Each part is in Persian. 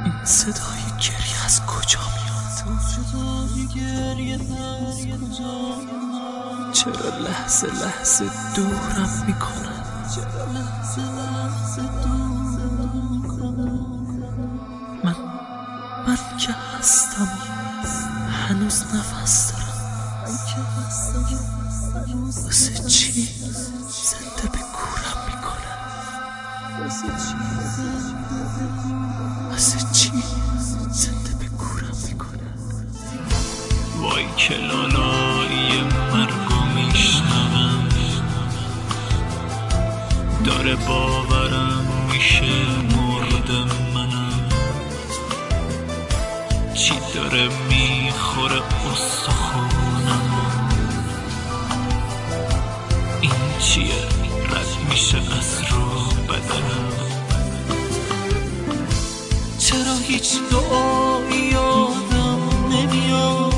این صدای گریه از کجا میاد؟ چرا لحظه لحظه دورم میکنن؟ من که هستم هنوز نفس دارم. واسه چی زنده به گورم میکنن؟ واسه چی زنده به گورم میکنن؟ وای که لالایی مرگو میشنوم، داره باورم میشه مرد منم. چی داره میخوره استخونم؟ این چیه رد میشه از رو بدنم؟ چرا هیچ دعایی یادم نمیاد؟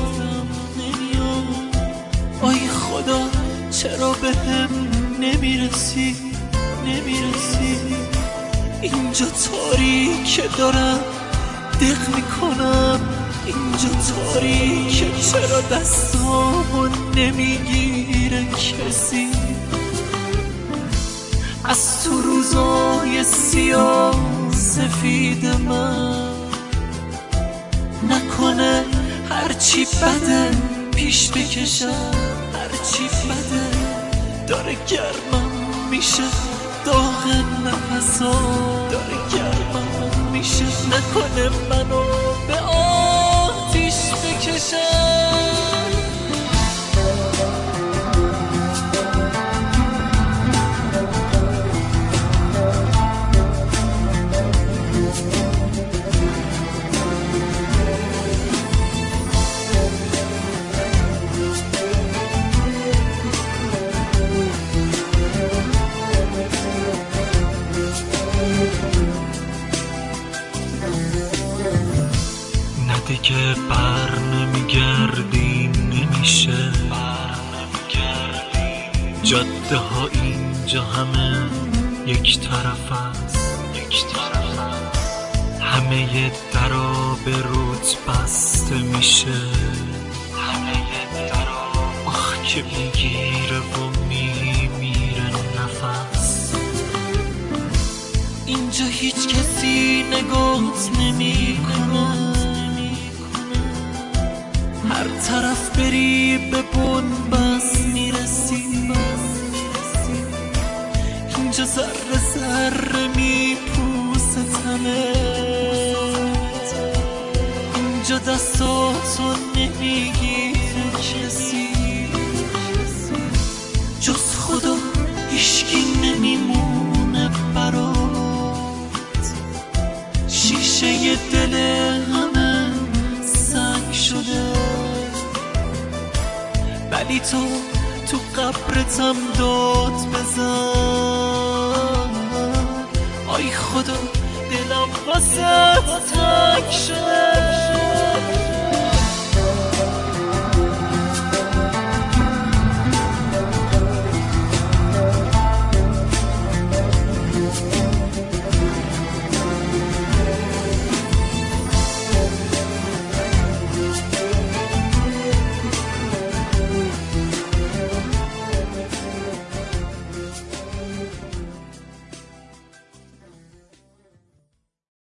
آی خدا چرا بهم نمیرسی؟ اینجا تاریکه دارم دق میکنم، اینجا تاریکه چرا دستامو نمیگیره کسی؟ از تو روزای سیاه سفید من نکنه هرچی بده پیش بکشم، هرچی بده داره گرمم میشه، داغ نفسا داره گرمم میشه، نکنه منو به آتیش بکشم. دیگه بر نمیگردی نمیشه، جاده ها اینجا همه یک طرف است، همه درا به روت بسته میشه، آخ که میگیره و میمیره نفس. اینجا هیچ کسی نگات نمیکنه، هر طرف بری به بنبست میرسی، اینجا ذره ذره میپوستمه، اینجا دستاتو نمیگیره کسی، جز خدا هیچکی نمیمونه برات، شیشه دل همه سنگ شده، ولی تو قبرتم داد بزن. آی خدا دلم واسه تنگ شده.